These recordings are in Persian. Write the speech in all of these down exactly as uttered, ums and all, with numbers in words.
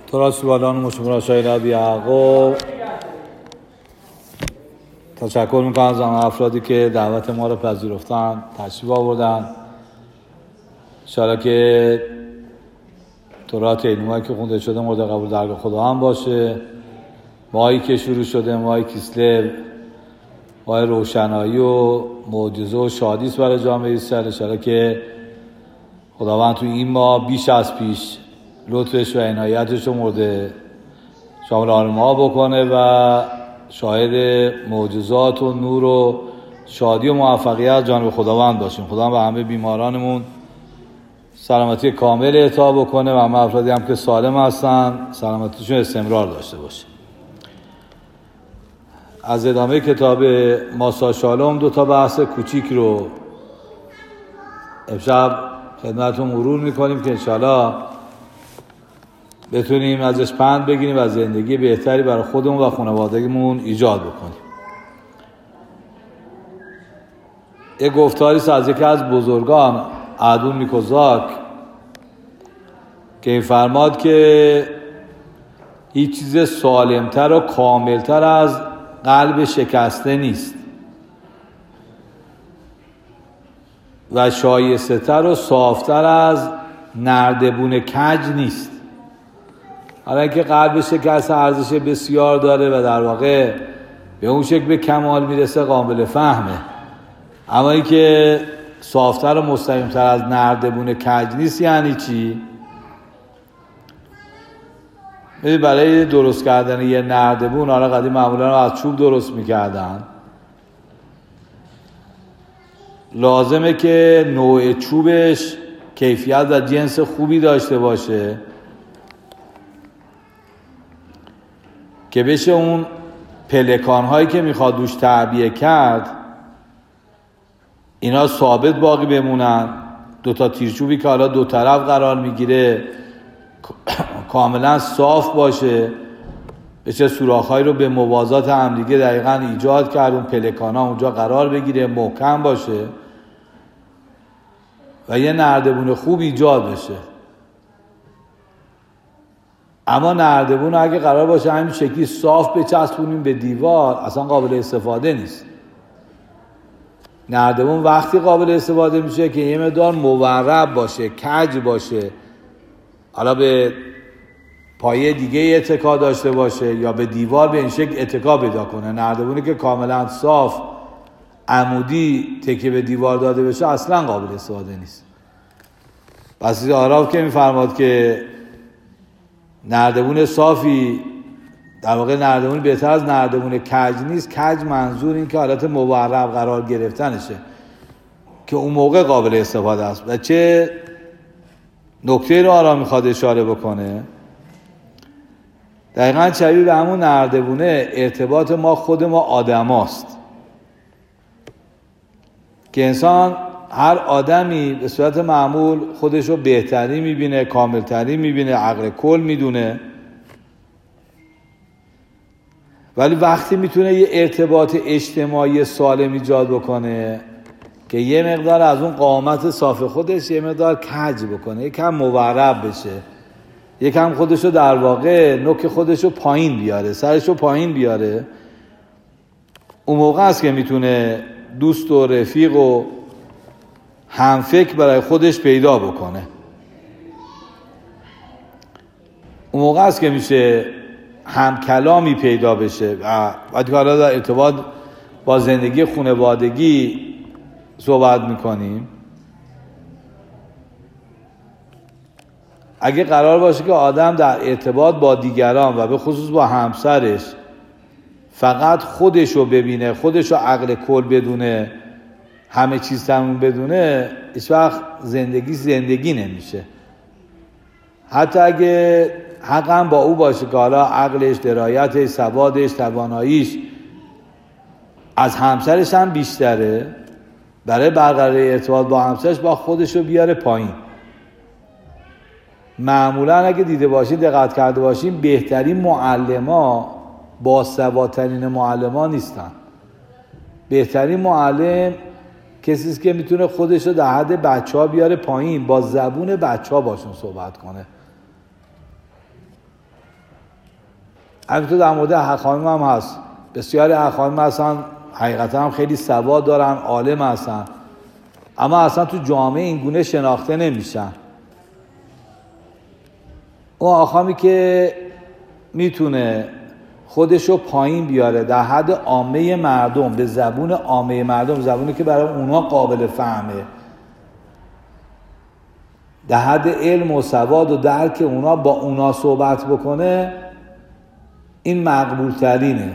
تراس بالان مشمول شاید ربی یعقوب. تشکر میکنم از همه افرادی که دعوت ما رو پذیرفتن، تشریف آوردن. انشاءالله که تورات علمایی که خونده شده مورد قبول درگاه خدا هم باشه. ماهی که شروع شده، ماهی کیسلو، ماه روشنایی و معجزه و شادیست برای جامعه اسرائیل. انشاءالله که خداوند تو این ماه بیش از پیش لطفش و عنایتش رو مورد شامل آن ما بکنه و شاهد معجزات و نور و شادی و موفقیت جانب خداوند باشیم. خداوند به همه بیمارانمون سلامتی کامل عطا بکنه و همه افرادی هم که سالم هستن سلامتیشون استمرار داشته باشه. از ادامه کتاب ماسا شالوم دو تا بحث کوچیک رو امشب خدمتتون مرور میکنیم که انشاءالله بتونیم ازش پند بگیریم و زندگی بهتری برای خودمون و خانوادگیمون ایجاد بکنیم. یک گفتاریست از یکی از بزرگان ادون میکوزاک که این فرماد که هیچ چیز سالمتر و کاملتر از قلب شکسته نیست و شایسته تر و صافتر از نردبون کج نیست. حالا اینکه قلب شکسته ارزش بسیار داره و در واقع به اون شکل به کمال میرسه قابل فهمه، اما اینکه صافتر و مستقیمتر از نردبون کج نیست یعنی چی؟ برای درست کردن یه نردبون، حالا قدیم معمولا از چوب درست میکردن، لازمه که نوع چوبش کیفیت و جنس خوبی داشته باشه که بشه اون پلکان هایی که میخواد دوش تعبیه کرد اینا ثابت باقی بمونن. دوتا تیرچوبی که حالا دو طرف قرار میگیره کاملا صاف باشه، بشه سوراخ‌هایی رو به موازات همدیگه دقیقاً ایجاد کرد، اون پلکان ها اونجا قرار بگیره، محکم باشه و یه نردبون خوب ایجاد بشه. اما نردبون اگه قرار باشه همین شکلی صاف بچسبونیم به دیوار اصلا قابل استفاده نیست. نردبون وقتی قابل استفاده میشه که یه مقدار مورب باشه، کج باشه، حالا به پایه دیگه اتکا داشته باشه یا به دیوار به این شکل اتکا پیدا کنه. نردبونی که کاملا صاف عمودی تکیه به دیوار داده بشه اصلا قابل استفاده نیست. پس آراف که میفرماد که نردبون صافی در واقع نردبون بهتر از نردبون کج نیست. کج منظور این که حالت مورب قرار گرفتنشه که اون موقع قابل استفاده است. و چه نکته رو آرام میخواد اشاره بکنه؟ دقیقاً شبیه به همون نردبونه ارتباط ما خود ما آدم هاست که انسان هر آدمی به صورت معمول خودشو بهتری میبینه، کاملتری میبینه، عقل کل میدونه، ولی وقتی میتونه یه ارتباط اجتماعی سالم ایجاد بکنه که یه مقدار از اون قامت صاف خودش یه مقدار کج بکنه، یکم مورب بشه، یکم خودشو در واقع نوک خودشو پایین بیاره، سرشو پایین بیاره، اون موقع است که میتونه دوست و رفیق و همفکر برای خودش پیدا بکنه. اون موقع است که میشه هم کلامی پیدا بشه و وقتی حالا در ارتباط با زندگی خانوادگی صحبت میکنیم، اگه قرار باشه که آدم در ارتباط با دیگران و به خصوص با همسرش فقط خودشو ببینه، خودشو عقل کل بدونه، همه چیز تموم بدونه، هیچ وقت زندگی زندگی نمیشه. حتی اگه حقا با او باشه که حالا عقلش، درایتش، سوادش، تواناییش از همسرش هم بیشتره، برای برقراری ارتباط با همسرش با خودشو بیاره پایین. معمولا اگه دیده باشید، دقت کرده باشید، بهترین معلما با سوادترین معلما نیستن. بهترین معلم کسی است که میتونه خودشو در حد بچه‌ها بیاره پایین، با زبون بچه‌ها باشون صحبت کنه. همینطور در مورد حقانیم هم هست. بسیاری حقانیم هستن حقیقتا هم خیلی سواد دارن، عالم هستن، اما اصلا تو جامعه این گونه شناخته نمیشن. اون آخامی که میتونه خودشو پایین بیاره در حد عامه مردم، به زبون عامه مردم، زبونی که برای اونا قابل فهمه، در حد علم و سواد و درک اونا، با اونا صحبت بکنه، این مقبول ترینه.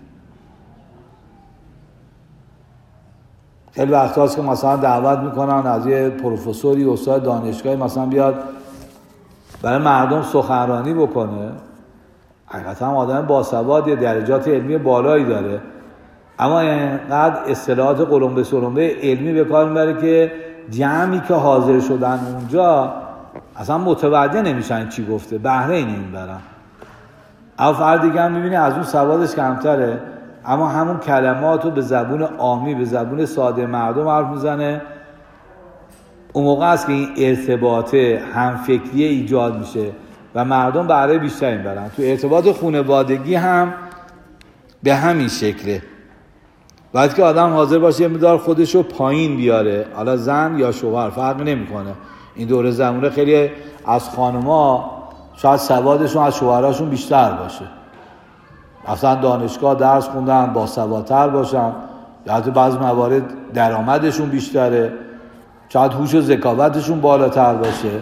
خیلی وقت هاست که مثلا دعوت میکنن از یه پروفسوری استاد دانشگاهی مثلا بیاد برای مردم سخنرانی بکنه. حقیقتا هم آدم باسواد، درجات علمی بالایی داره، اما اینقدر اصطلاحات قلمبه سلمبه علمی به کار میبره که جمعی که حاضر شدن اونجا اصلا متوجه نمیشن چی گفته، بهره این میبرن. اما فرد دیگه هم میبینی از اون سوادش کمتره، اما همون کلمات رو به زبون عامی، به زبون ساده مردم حرف میزنه. اون موقع است که این ارتباط همفکری ایجاد میشه و مردم بهره بیشتری میبرن. تو ارتباط خانوادگی هم به همین شکله. باید که آدم حاضر باشه یه مقدار خودشو پایین بیاره، حالا زن یا شوهر فرقی نمیکنه. این دوره زمانه خیلی از خانم‌ها شاید سوادشون از شوهراشون بیشتر باشه، مثلا دانشگاه درس خوندن، با سوادتر باشن، یا حتی بعض موارد درآمدشون بیشتره، شاید هوش و ذکاوتشون بالاتر باشه.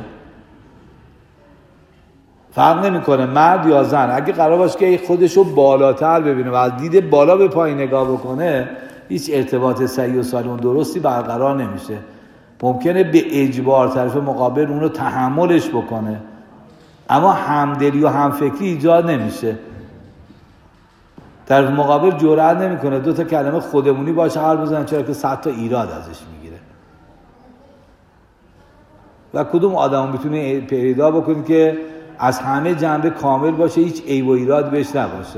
فرق نمیکنه مرد یا زن. اگه قرار باشه که خودشو بالاتر ببینه و از دید بالا به پایین نگاه بکنه، هیچ ارتباط صحیح و سالم درستی برقرار نمیشه. ممکنه به اجبار طرف مقابل اونو تحملش بکنه، اما همدلی و همفکری ایجاد نمیشه. طرف مقابل جرئت نمیکنه دو تا کلمه خودمونی باشه حرف بزنه، چرا که صد تا ایراد ازش میگیره. و کدوم آدم میتونه پیدا بکنه که از همه جنبه کامل باشه، هیچ عیب و ایراد بهش نباشه؟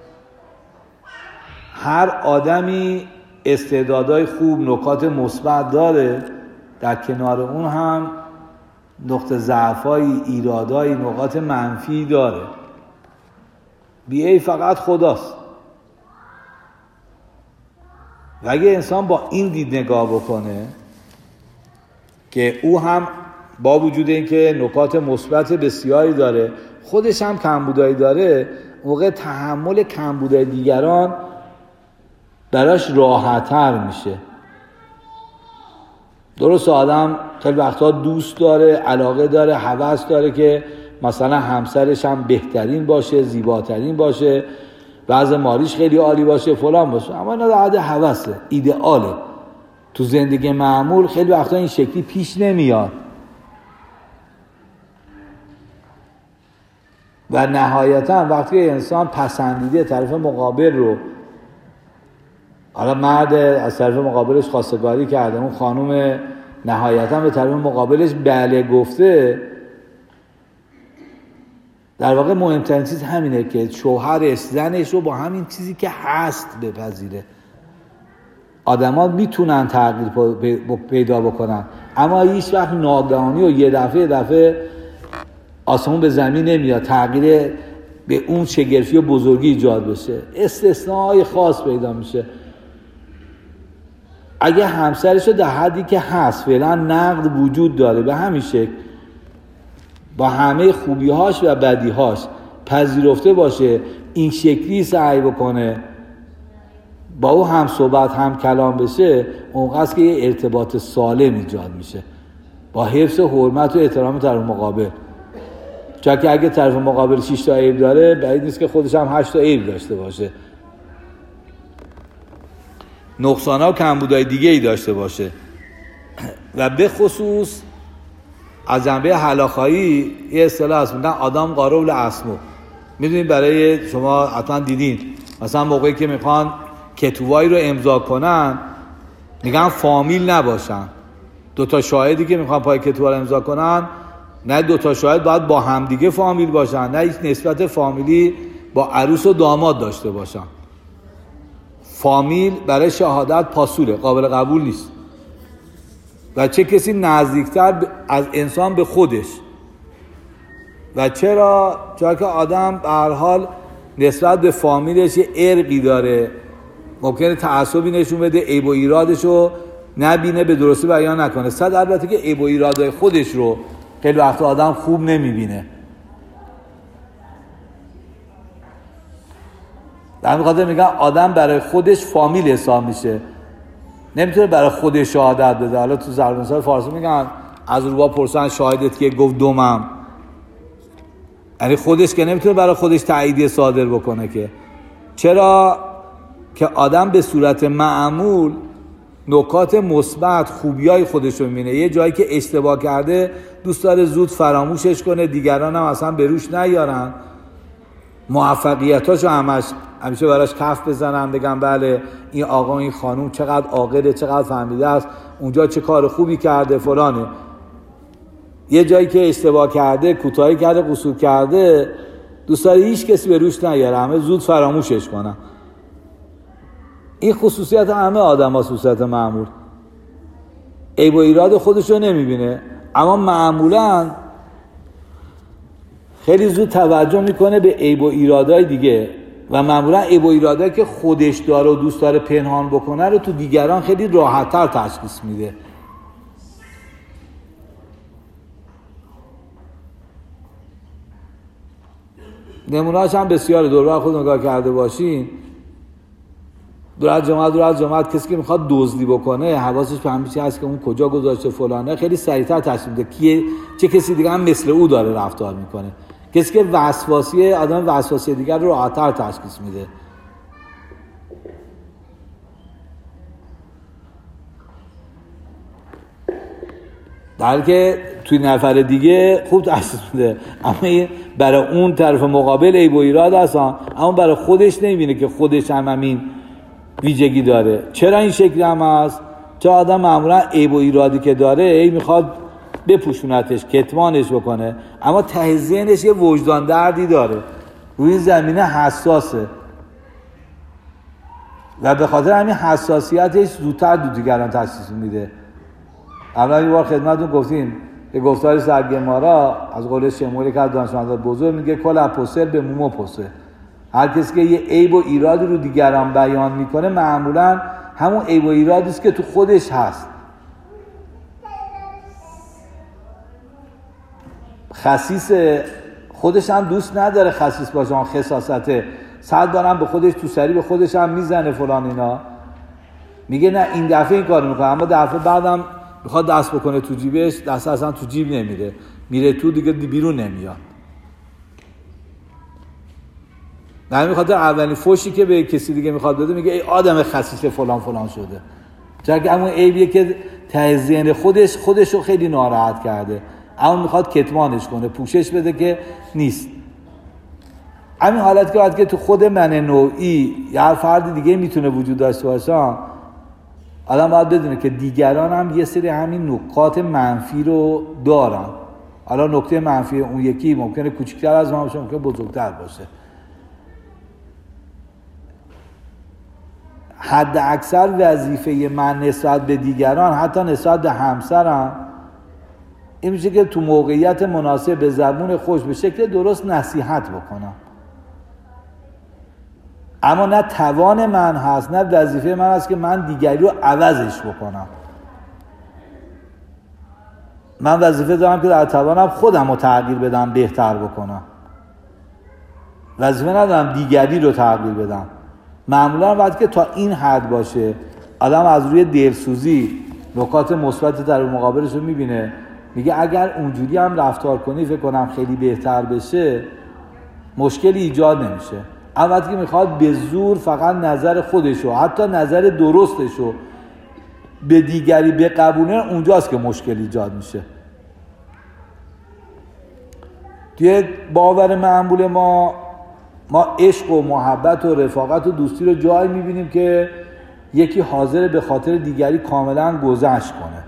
هر آدمی استعدادهای خوب، نکات مثبت داره، در کنار اون هم نقطه ضعفای، ایرادای، نقاط منفی داره. بی‌عیب فقط خداست. و اگه انسان با این دید نگاه بکنه که او هم با وجود اینکه نکات مثبت بسیاری داره، خودش هم کمبودایی داره، موقع تحمل کمبودای دیگران براش راحت‌تر میشه. درست آدم خیلی وقتا دوست داره، علاقه داره، هوس داره که مثلا همسرش هم بهترین باشه، زیباترین باشه، وضع مالیش خیلی عالی باشه، فلان باشه، اما اینا در حد هوسه، ایدئاله. تو زندگی معمول خیلی وقتا این شکلی پیش نمیاد. و نهایتا وقتی انسان پسندیده طرف مقابل رو، حالا مرد از طرف مقابلش خواستگاری کرده، اون خانم نهایتا به طرف مقابلش بله گفته، در واقع مهمترین چیز همینه که شوهرش زنش رو با همین چیزی که هست بپذیره. آدما میتونن تغییر پیدا بکنن، اما هیچ وقت ناگهانی و یه دفعه دفعه آسمون به زمین نمیاد تغییر به اون شگرفی و بزرگی ایجاد بشه. استثناءهای خاص پیدا میشه. اگه همسرش رو در حدی که هست فعلا نقد وجود داره، به همین شکل با همه خوبی‌هاش و بدی‌هاش پذیرفته باشه، این شکلی سعی بکنه با او هم صحبت هم کلام بشه، اونقدر که یه ارتباط سالم ایجاد میشه با حفظ حرمت و احترام طرف مقابل. چون که اگه طرف مقابل شش تا عیب داره، بعید نیست که خودش هم هشت تا عیب داشته باشه، نقصان‌ها و کمبودهای دیگه ای داشته باشه. و به خصوص از جنبه حلاخایی یه اصطلاح هست میگن آدم قارول اسمو. میدونید برای شما حتما دیدین، مثلا موقعی که میخوان کتوایی رو امضا کنن میگن فامیل نباشن. دوتا شاهدی که میخوان پای کتوها رو امضا کنن، نه دوتا شاهد باید با همدیگه فامیل باشن، نه هیچ نسبت فامیلی با عروس و داماد داشته باشن. فامیل برای شهادت پاسوله، قابل قبول نیست. و چه کسی نزدیکتر از انسان به خودش. و چرا؟ چون که آدم به هر حال نسبت به فامیلش یه ارقی داره، ممکنه تعصبی نشون بده، عیب و ایرادشو نبینه، به درستی بیان نکنه. صد البته که عیب و ایرادهای خودش رو خیلی وقت آدم خوب نمیبینه. در همین خاطر میگن آدم برای خودش فامیل حساب میشه، نمیتونه برای خودش شهادت بده. حالا تو ضرب المثل فارسی میگن از روبا پرسن شاهدت که گفت دومم، یعنی خودش که نمیتونه برای خودش تاییدیه صادر بکنه که. چرا که آدم به صورت معمول نکات مثبت خوبیای خودش رو میبینه، یه جایی که اشتباه کرده دوست داره زود فراموشش کنه، دیگران هم اصلا به روش نیارن، موفقیتاشو همش همیشه براش کف بزنن، بگن بله این آقا این خانوم چقدر عاقله، چقدر فهمیده است، اونجا چه کار خوبی کرده فلانه. یه جایی که اشتباه کرده، کوتاهی کرده، قصور کرده، دوست داره هیچ کسی به روش نیاره، همه زود فراموشش کنن. این خصوصیت همه آدم ها، خصوصیت معمول. عیب و ایراد خودش رو نمیبینه، اما معمولاً خیلی زود توجه میکنه به عیب و ایرادهای دیگه و معمولاً عیب و ایرادایی که خودش داره و دوست داره پنهان بکنه رو تو دیگران خیلی راحت‌تر تشخیص میده. نمونه‌اش هم بسیاره، دور خود نگاه کرده باشین. دور از جماعت دور از جماعت کسی که میخواد دزدی بکنه حواسش به همین چیز هست که اون کجا گذاشته فلانه، خیلی سریعتر تشخیص میده کیه، چه کسی دیگه هم مثل او داره رفتار میکنه. کسی که وسواسی، آدم وسواسی دیگر رو راحت‌تر تشخیص میده. در حالی که توی نفر دیگه خوب تشخیص میده، اما برای اون طرف مقابل عیب و ایراد هست، اما برای خودش نمیبینه که خودش هم همین ویژگی داره. چرا این شکلی هم هست؟ چه آدم معمولا عیب و ایرادی که داره ای میخواد بپوشونتش، کتمانش بکنه، اما ته ذهنش یه وجدان دردی داره، روی زمینه حساسه و به خاطر همین حساسیتش زودتر دو دیگران تشخیص میده. اولا یه بار خدمتتون گفتیم به گفتار سرگمارا از قول شمولی که از دانشمندان بزرگ میگه کل اپوسل به مومو پوسه. هر کسی که یه عیب و ایرادی رو دیگران بیان میکنه معمولا همون عیب و ایرادی است که تو خودش هست. خسیس خودش هم دوست نداره خسیس باشه، اون خساسته، صد بارم به خودش تو سری به خودش هم میزنه فلان اینا، میگه نه این دفعه این کارو میکنه، اما دفعه بعدم میخواد دست بکنه تو جیبش، دست اصلا تو جیب نمیره، میره تو دیگه بیرون نمیاد. نه میخواد اولین فوشی که به کسی دیگه میخواد بده میگه ای آدم خسیس فلان فلان شده، چرا که همون عیبیه که ته ذهن خودش خودشو خیلی ناراحت کرده، اما میخواد کتمانش کنه، پوشش بده که نیست. همین حالت که وقتی که تو خود من نوعی یا هر فرد دیگه میتونه وجود داشته باشه، آدم باید بدونه که دیگران هم یه سری همین نکات منفی رو دارن. حالا نکته منفی اون یکی ممکنه کوچکتر از ما باشه، ممکنه بزرگتر باشه. حد اکثر وظیفه من نسبت به دیگران، حتی نسبت به همسرم، این میشه که تو موقعیت مناسب به زبون خوش به شکل درست نصیحت بکنم. اما نه توان من هست نه وظیفه من هست که من دیگری رو عوضش بکنم. من وظیفه دارم که در توانم خودم رو تغییر بدم، بهتر بکنم. وظیفه ندارم دیگری رو تغییر بدم. معمولا وقتی که تا این حد باشه آدم از روی دلسوزی نکات مثبت در مقابلش رو میبینه، میگه اگر اونجوری هم رفتار کنی فکر کنم خیلی بهتر بشه، مشکلی ایجاد نمیشه. اما وقتی که میخواد به زور فقط نظر خودشو، حتی نظر درستشو به دیگری بقبونه، اونجاست که مشکل ایجاد میشه. توی باور معمول ما ما عشق و محبت و رفاقت و دوستی رو جایی میبینیم که یکی حاضر به خاطر دیگری کاملا گذشت کنه.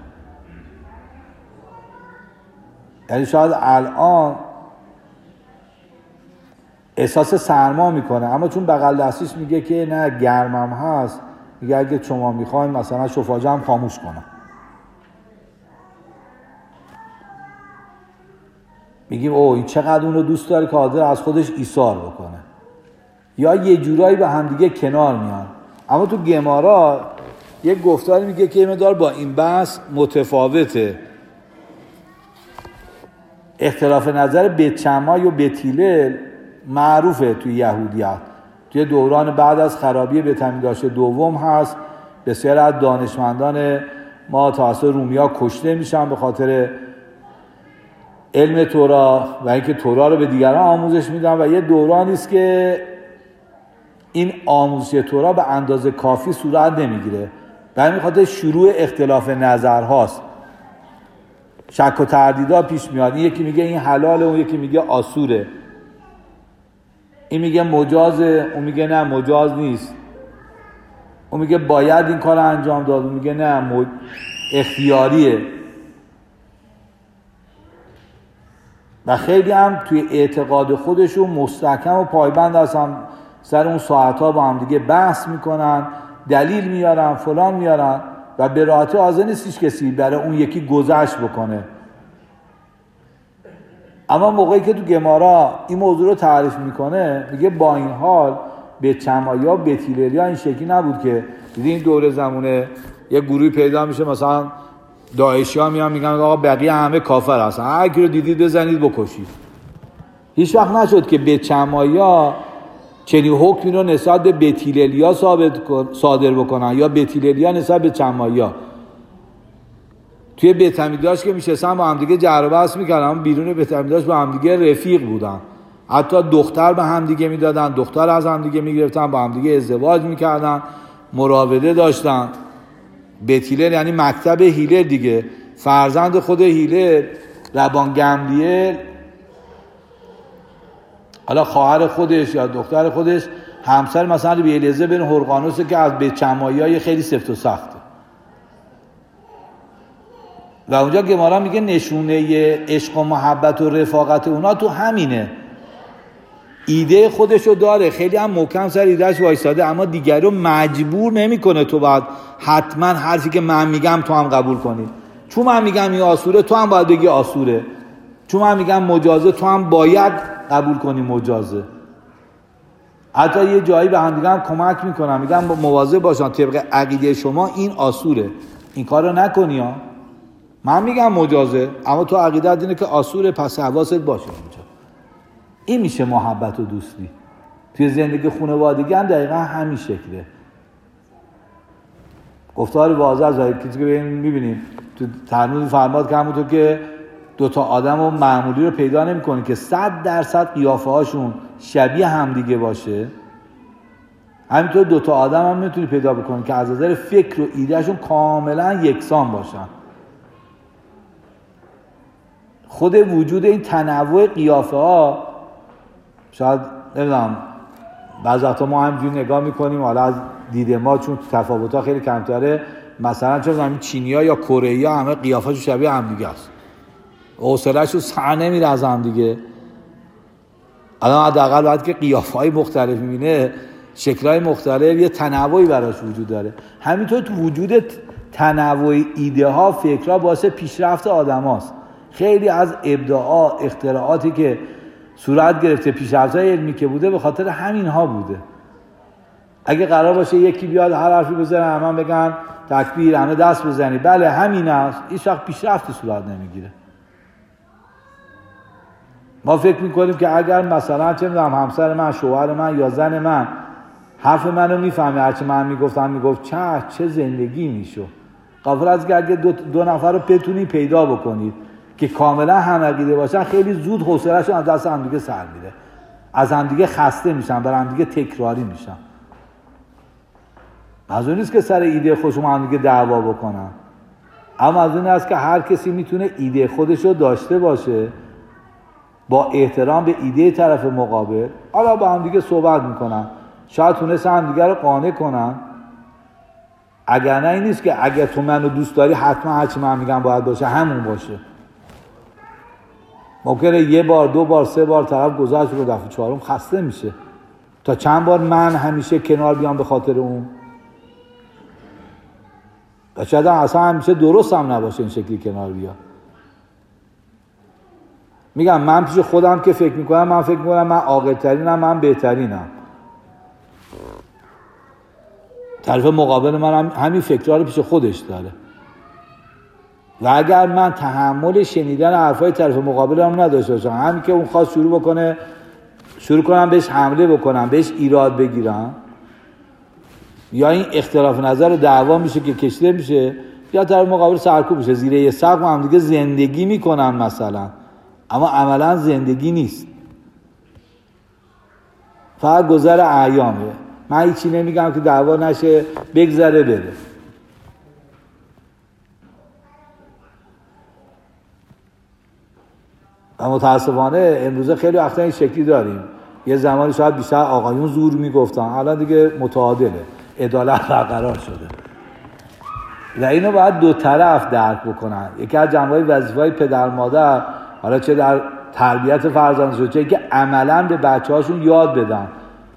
یعنی شاید الان احساس سرما میکنه، اما چون بغل دستیش میگه که نه گرمم هست، میگه اگه شما میخواین مثلا شفاجه هم خاموش کنم. میگیم اوه این چقدر اون رو دوست داره که حاضر از خودش ایثار بکنه. یا یه جورایی به همدیگه کنار میان. اما تو گمارا یک گفتاری میگه که یه مقدار با این بحث متفاوته. اختلاف نظر بیت شمای و بیت هیلل معروفه توی یهودیت. توی دوران بعد از خرابی بیت همیداش دوم هست، بسیار از دانشمندان ما توسط رومیا کشته میشن به خاطر علم تورا و اینکه تورا رو به دیگران آموزش میدن و یه دورانی است که این آموزش تورا به اندازه کافی صورت نمیگیره. به همین خاطر شروع اختلاف نظر هاست، شک و تردیدها پیش میاد. این یکی میگه این حلاله، اون یکی میگه آسوره، این میگه مجازه، اون میگه نه مجاز نیست، اون میگه باید این کار انجام داد، اون میگه نه مج... اختیاریه. و خیلی هم توی اعتقاد خودشون مستحکم و پایبند هستن، سر اون ساعتها با هم دیگه بحث میکنن، دلیل میارن، فلان میارن و به راحتی حاضر نیستش کسی برای اون یکی گذشت بکنه. اما موقعی که تو گمارا این موضوع رو تعریف میکنه میگه با این حال بیت شمایا بیت هیللیا این شکلی نبود که دیدی این دوره زمونه یه گروهی پیدا میشه مثلا داعشی ها میان میگن آقا بقیه همه کافر هستن، هر کی رو دیدید بزنید بکشید. هیچ وقت نشد که بیت شمایا چنین حکمی رو نسبت به بیت هیللیا صادر بکنن یا بیت هیللیا نسبت به شمایا. توی بیت همیداش که میشستن با هم دیگه جر و بحث میکردن، اما بیرون بیت همیداش با هم دیگه رفیق بودن، حتی دختر به هم دیگه میدادن، دختر از هم دیگه میگرفتن، با هم دیگه ازدواج میکردن، مراوده داشتن. بیت هیلل یعنی مکتب هیلل دیگه، فرزند خود هیلل ربان گملیل، حالا خواهر خودش یا دختر خودش همسر مثلا بیلیزه بن هرقانوسه که از بیت شمایی‌های خیلی سفت و سخته. و اونجا گمارا میگه نشونه عشق و محبت و رفاقت اونا تو همینه. ایده خودشو داره، خیلی هم محکم سر ایدهش وایساده، اما دیگری رو مجبور نمیکنه تو باید حتما حرفی که من میگم تو هم قبول کنی. چون من میگم این آسوره تو هم باید بگی آسوره، چون من میگم مجازه تو هم باید قبول کنی مجازه. حتی یه جایی به هم دیگه هم کمک میکنم، میگم مواظب باشن طبق عقیده شما این آسوره، این کارو نکنی ها. من میگم مجازه اما تو عقیدت اینه که آسوره، پس حواست باشه اینجا. این میشه محبت و دوستی. توی زندگی خانوادگی هم دقیقا همین شکله. گفتار واضح از آیه که میبینیم تو تلمود فرماد که همونطور که دوتا آدم و معمولی رو پیدا نمی کنی که صد درصد قیافه هاشون شبیه همدیگه باشه، همینطور دوتا آدم هم میتونی پیدا بکنی که از نظر فکر و ایدهشون کاملا یکسان باشن. خود وجود این تنوع قیافه ها شاید نمیدونم بعضی وقتا ما همینجوری نگاه میکنیم، حالا از دید ما چون تفاوت‌ها خیلی کمتره، مثلا چون همین چینی‌ها یا کره‌ای‌ها همه قیافه‌شون شبیه همدیگه است، حوصله‌شون سر نمیره از هم دیگه. الان حداقل بعد که قیافه‌های مختلف می‌بینه، شکل‌های مختلف، یه تنوعی براش وجود داره. همینطور تو وجود تنوع ایده‌ها، فکرها باعث پیشرفت آدم‌هاست. خیلی از ابداعات، اختراعاتی که صورت گرفته، پیشرفت‌های علمی که بوده، به خاطر همین‌ها بوده. اگه قرار باشه یکی بیاد هر حرفی بزنه همه بگن تکبیر، همه دست بزنی، بله همین است، هیچ وقت پیشرفتی صورت نمیگیره. ما فکر میکنیم که اگر مثلا چه میدونم همسر من، شوهر من یا زن من حرف منو میفهمه، هرچی من میگفتم میگفت چه چه زندگی میشو. غافل از که اگه دو, دو نفر رو بتونی پیدا بکنید که کاملا هم عقیده باشن، خیلی زود حوصله‌شون از دست هم دیگه سر میره، از هم دیگه خسته میشن، برای هم دیگه تکراری میشن. از اون نیست که سر ایده خودشون هم دیگه دعوا بکنن، اما از اون است که هر کسی میتونه ایده خودش رو داشته باشه، با احترام به ایده طرف مقابل، حالا با هم دیگه صحبت میکنن، شاید تونست هم دیگه رو قانع کنن. اگر نه این نیست که اگر تو منو دوست داری حتما هرچی من میگم باید باشه همون باشه. ممکنه یه بار، دو بار، سه بار طرف گذاشت رو دفعه چهارم خسته میشه. تا چند بار من همیشه کنار بیام به خاطر اون؟ و شاید اصلا همیشه درست هم نباشه این شکلی کنار بیا. میگم من پیش خودم که فکر میکنم، من فکر میکنم من عاقل‌ترینم، من بهترینم. طرف مقابل من هم همین فکرها رو پیش خودش داره و اگر من تحمل شنیدن حرفای طرف مقابل هم نداشته باشم، همین که اون خواست شروع بکنه شروع کنم بهش حمله بکنم، بهش ایراد بگیرم، یا این اختلاف نظر دعوا میشه که کشته میشه، یا طرف مقابل سرکوب میشه، زیر یه سقف هم دیگه زندگی میکنن مثلا، اما عملا زندگی نیست، فقط گذر ایامه. من هیچی نمیگم که دعوا نشه، بگذره بره. و متاسفانه امروزه خیلی وقتا این شکلی داریم. یه زمانی شاید بیشتر آقایون زور میگفتن، الان دیگه متعادله، عدالت برقرار شده و اینو باید دو طرف درک بکنن. یکی از جنبه‌های وظیفه‌های پدر مادر، حالا چه در تربیت فرزندشون چه که عملاً به بچه‌هاشون یاد بدن.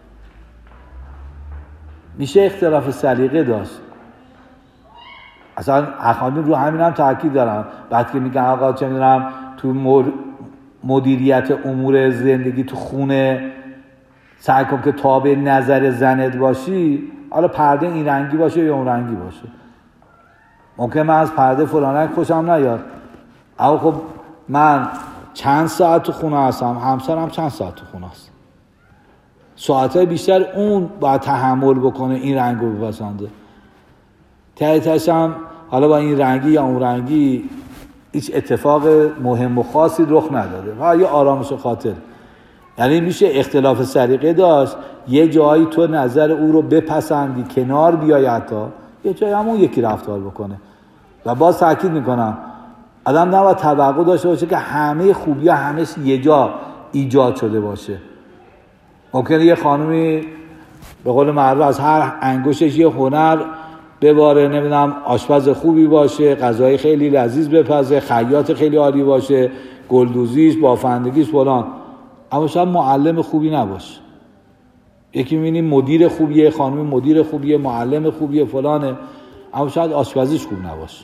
میشه اختلاف سلیقه داشت. اصلا اخوانی رو همین هم تاکید دارم. بعد که میگن آقا چه میدونم تو مر... مدیریت امور زندگی تو خونه سعی کن که تابع نظر زنت باشی، حالا پرده این رنگی باشه یا اون رنگی باشه. ممکن من از پرده فلان رنگ خوشم نیاد، اما خب من چند ساعت تو خونه هستم، همسرم چند ساعت تو خونه هست، ساعتهای بیشتر اون باید تحمل بکنه این رنگ رو بپسنده. ته تهش هم حالا با این رنگی یا اون رنگی هیچ اتفاق مهم و خاصی رخ نداره و یه آرامش خاطر. یعنی میشه اختلاف سلیقه داشت، یه جایی تو نظر او رو بپسندی، کنار بیای، حتی یه جایی همون یکی رفتار بکنه. و باز تاکید میکنم آدم نباید توقع داشته باشه که همه خوبی ها همش یه جا ایجاد شده باشه. ممکنه یه خانومی به قول معروف از هر انگشتش یه هنر بباره، نمیدونم آشپز خوبی باشه، غذای خیلی لذیذ بپزه، خیاط خیلی عالی باشه، گلدوزیش، بافندگیش فلان، اما شاید معلم خوبی نباشه. یکی می‌بینی مدیر خوبیه، خانم مدیر خوبیه، معلم خوبیه، فلانه، اما شاید آشپزیش خوب نباشه.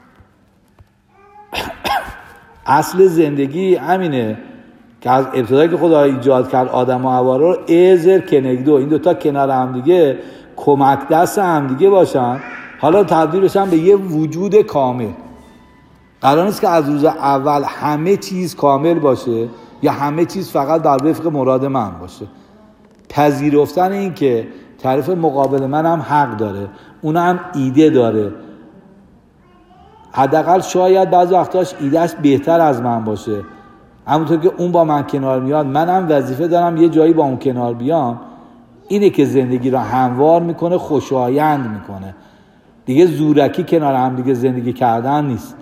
اصل زندگی همینه که از ابتدایی که خدا ایجاد کرد آدم و حوا رو، ازر کنگدو، این دوتا کنار هم دیگه کمک دست هم دیگه باشن، حالا تبدیل بشن به یه وجود کامل. قرار نیست که از روز اول همه چیز کامل باشه یا همه چیز فقط بر وفق مراد من باشه. پذیرفتن این که طرف مقابل من هم حق داره، اون هم ایده داره، حداقل شاید بعض وقتاش ایدهش بهتر از من باشه، همونطور که اون با من کنار میاد منم وظیفه دارم یه جایی با اون کنار بیام. اینه که زندگی رو هموار میکنه، خوشایند میکنه. دیگه زورکی کنار هم دیگه زندگی کردن نیست.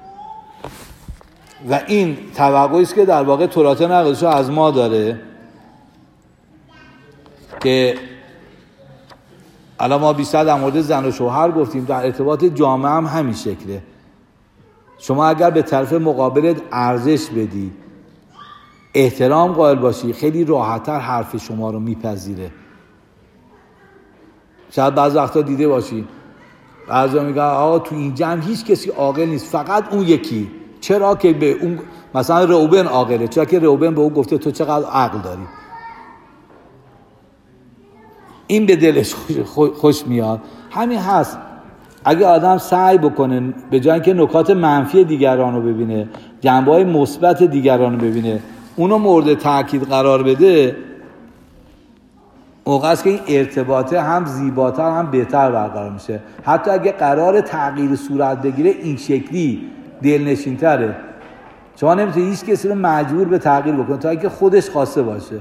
و این توقعی است که در واقع تورات نقدشو از ما داره که الان ما بیشتر در مورد زن و شوهر گفتیم، در ارتباط جامعه هم همین شکله. شما اگر به طرف مقابلت ارزش بدی، احترام قائل باشی، خیلی راحت‌تر حرف شما رو میپذیره. شاید بعض وقتا دیده باشی بعضیا میگن آقا تو این جمع هیچ کسی عاقل نیست، فقط اون یکی. چرا که به اون مثلا روبن عاقله؟ چرا که روبن به اون گفته تو چقدر عقل داری. این به دلش خوش, خوش میاد. همین هست. اگه آدم سعی بکنه به جای اینکه نکات منفی دیگران رو ببینه، جنبه‌های مثبت دیگران رو ببینه، اونو مورد تاکید قرار بده، موقع است که این ارتباطه هم زیباتر هم بهتر برقرار میشه. حتی اگه قرار تغییر صورت بگیره این شکلی دلنشین‌تره. شما نمیتونی هیچ کسی رو مجبور به تغییر بکنه تا اینکه خودش خواسته باشه.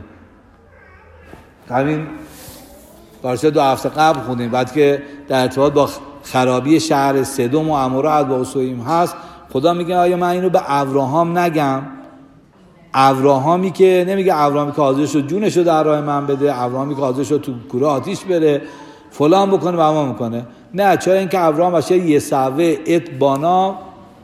همین پارچه دو هفته قبل خوندیم، بعد که در ارتباط با خرابی شهر سدوم و عمورا و اسوئیم هست، خدا میگه آیا من اینو به ابراهام نگم؟ ابراهامی که نمیگه ابراهامی که حاضر شد جونشو در راه من بده، ابراهامی که حاضر شد تو کوره آتیش بره، فلان بکنه و اما میکنه. نه، چرا اینکه ابراهام باشه یه سوه ات بانا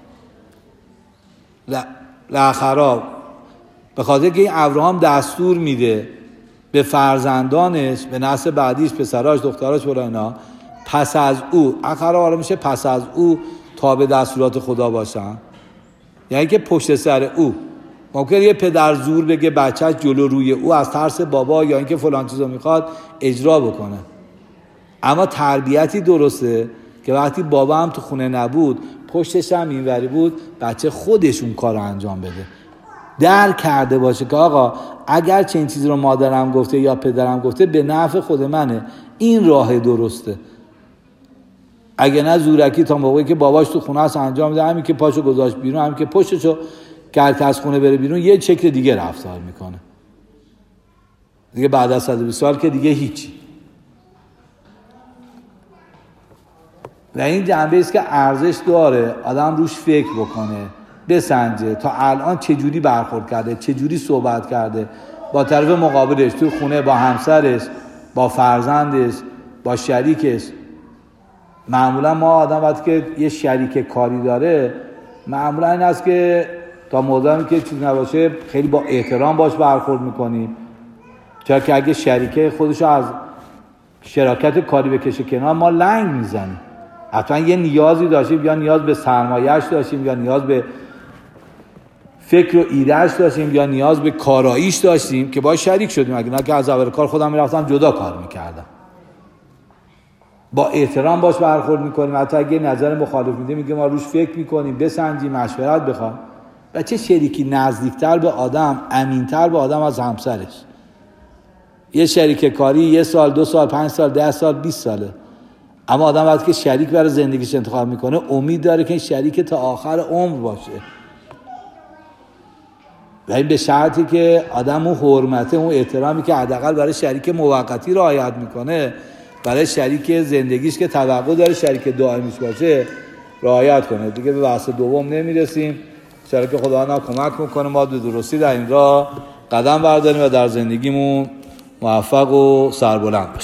لا خراب، به خاطر که این ابراهام دستور میده به فرزندانش، به نسل بعدیش، پسراش، دختراش، فلان اینا، پس از او اخرا میشه پس از او تابع دستورات خدا باشن. یعنی که پشت سر او ممکنه یه پدر زور بگه بچه‌ش جلو روی او از ترس بابا یا اینکه فلان چیزو میخواد اجرا بکنه، اما تربیتی درسته که وقتی بابا هم تو خونه نبود، پشتش هم اینوری بود، بچه خودش اون کار رو انجام بده، درک کرده باشه که آقا اگر چه این چیزی رو مادرم گفته یا پدرم گفته به نفع خود منه، این راه درسته. اگه نه زورکی تا موقعی که باباش تو خونه هست انجام میده، همین که پاشو گذاشت بیرون، همین که پشتشو کرد از خونه بره بیرون، یه شکل دیگه رفتار میکنه دیگه. بعد از صد و بیست سال که دیگه هیچی. و این جنبه است که ارزش داره آدم روش فکر بکنه، بسنجه تا الان چجوری برخورد کرده، چجوری صحبت کرده با طرف مقابلش، تو خونه، با همسرش، با فرزندش، با شریکش. معمولا ما آدم وقتی که یه شریک کاری داره، معمولا این است که تا موضوعی که چیز نباشه خیلی با احترام باش برخورد میکنیم، چرا که اگه شریک خودشو از شراکت کاری بکشه کنار، ما لنگ میزنیم. حتما یه نیازی داشتیم، یا نیاز به سرمایه‌اش داشتیم، یا نیاز به فکر و ایده‌اش داشتیم، یا نیاز به کاراییش داشتیم که باید شریک شدیم. اگه نه که از اول کار خودم میرفتم جدا کار میکردم. با احترام باش برخورد میکنیم، حتی اگه نظر مخالف میده میگه ما روش فکر میکنیم، بسنجیم، مشورت بخوام. و چه شریکی نزدیکتر به آدم، امینتر به آدم از همسرش. یه شریک کاری یه سال، دو سال، پنج سال، ده سال، بیست ساله، اما آدم وقتی که شریک برای زندگیش انتخاب میکنه امید داره که این شریک تا آخر عمر باشه. و این به شرطی که آدم اون حرمته، اون احترامی که حداقل برای شریک موقتی رعایت میکنه، برای شریک زندگیش که توقع داره شریک دائمیش باشه رعایت کنه. دیگه به بحث دوم نمیرسیم. شریک خداوند کمک میکنه ما به درستی در این راه قدم برداریم و در زندگیمون موفق و سربلند باشیم.